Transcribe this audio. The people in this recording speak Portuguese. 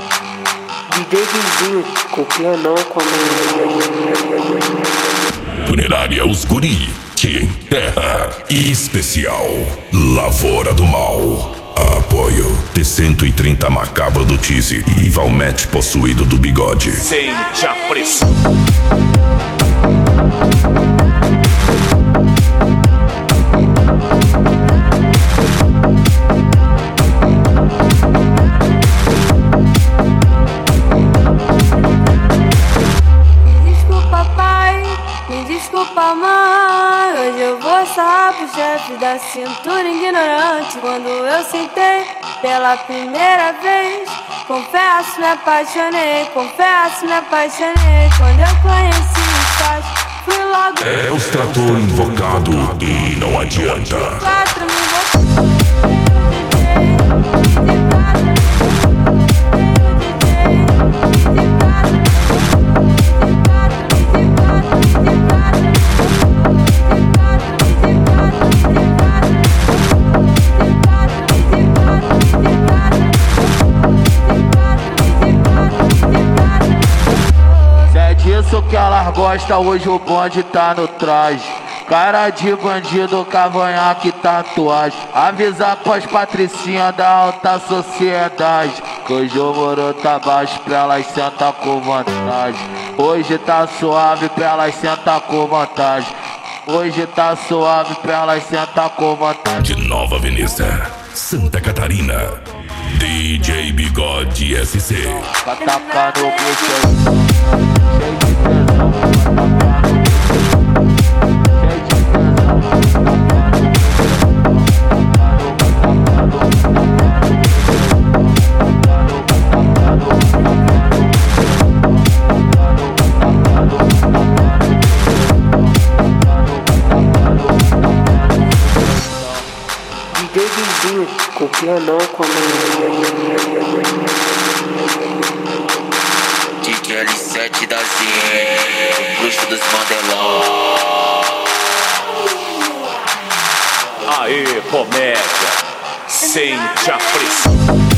DJ Vizinho, copia não com a Funerária Os Guri, que enterra. Especial Lavoura do Mal. Apoio T130 Macabro do Tizi e Valmete possuído do Bigode. Sente a pressão. Desculpa, mãe, hoje eu vou sarrar pro chefe da cintura ignorante. Quando eu sentei pela primeira vez, confesso, me apaixonei, confesso, me apaixonei. Quando eu conheci o Sasha, fui logo. É o extrator invocado e não adianta. 4 mil Isso que elas gostam, hoje o bonde tá no traje. Cara de bandido, cavanhaque, tatuagem. Avisar pras patricinhas da alta sociedade que hoje o muro tá baixo pra elas sentar com vantagem. Hoje tá suave pra elas sentar com vantagem. Hoje tá suave pra elas sentar com vantagem. De Nova Veneza, Santa Catarina, DJ Bigode SC. Pra tacar no bucho DJ Vizinho, copia não com a DJ L7 da ZN, bruxo dos Mandelão. Aê, comédia, sente a pressão.